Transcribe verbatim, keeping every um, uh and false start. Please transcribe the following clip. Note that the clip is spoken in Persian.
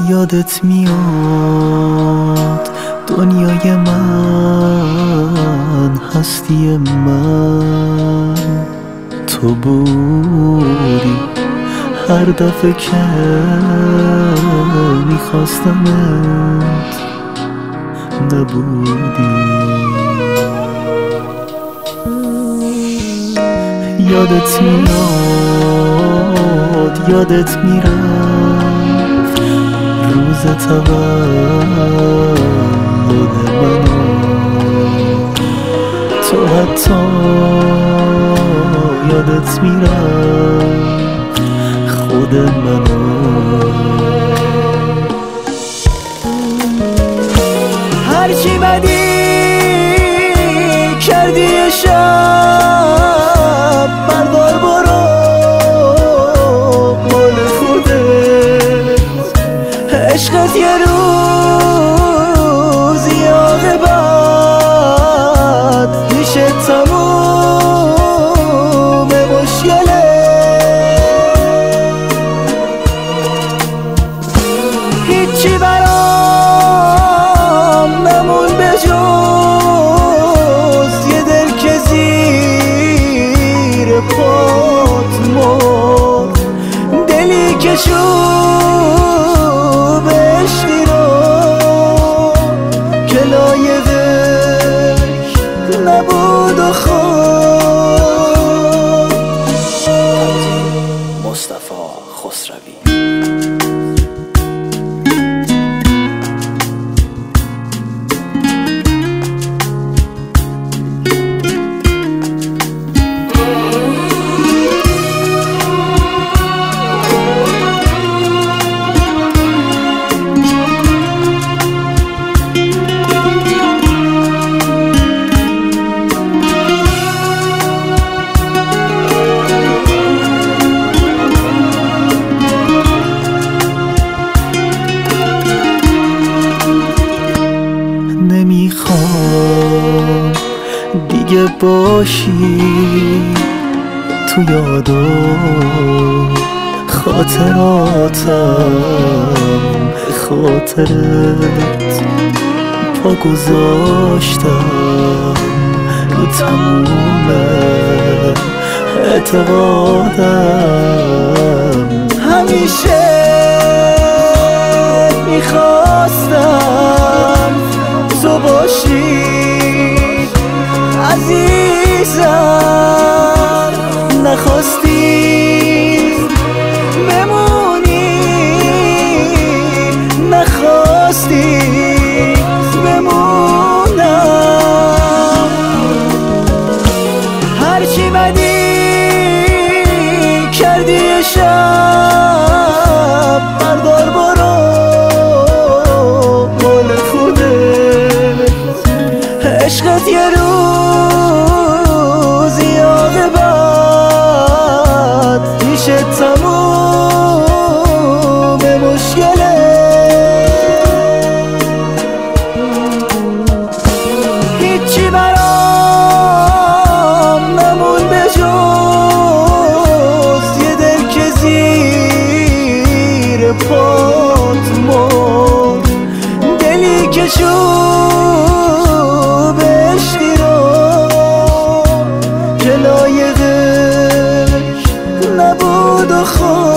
یادت میاد دنیای من، هستی من تو بودی. هر دفعه که میخواستمت نبودی. یادت میاد یادت میرفت روز تولد منو، تو حتی یادت میرفت خود منو. هرچی بدی کردی شب بردار برو مال خودت. عشقت یه روزی عاقبت میشه تموم مشکله. هیچی برام نمون به جز یه دل که زیر پات مرد. دلی که شوب عشقی رو که لایقش نبود و خود. مصطفی خسروی. نمیخوام دیگه باشی تو یادا خاطراتم، خاطرت پا گذاشتم رو تموم اعتقادم. همیشه میخواستم تو باشی عزیزم، نخواستی بمونی، نخواستی بمونم. هرچی بدی کردی شب بردار برو مال خودت. عشقت یه روزی عاقبت میشه تموم مشکله. هیچی برام نمون به جز یه دل که زیر پات مرد. دلی که شوب عشقی رو که لایقش نبود و خود.